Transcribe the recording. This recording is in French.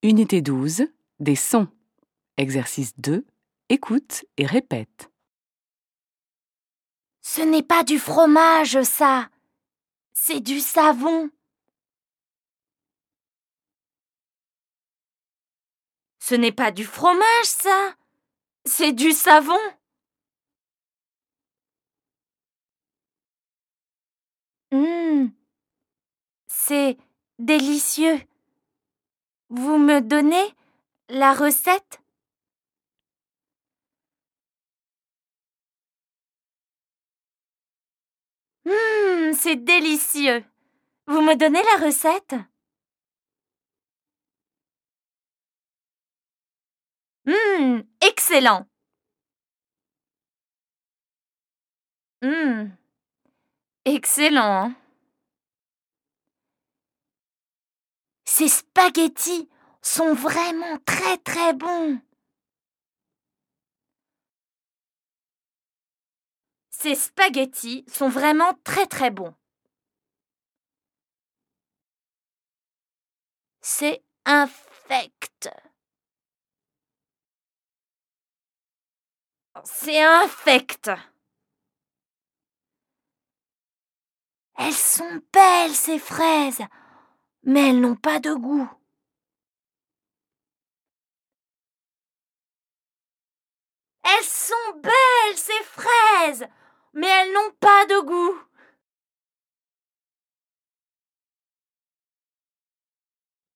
Unité 12, des sons. Exercice 2, écoute et répète. Ce n'est pas du fromage, ça. C'est du savon. Ce n'est pas du fromage, ça. C'est du savon. C'est délicieux. Vous me donnez la recette? C'est délicieux. Vous me donnez la recette? Excellent. Excellent. Ces spaghettis sont vraiment très très bons. Ces spaghettis sont vraiment très très bons. C'est infect. C'est infect. Elles sont belles, ces fraises, mais elles n'ont pas de goût. Elles sont belles, ces fraises, mais elles n'ont pas de goût.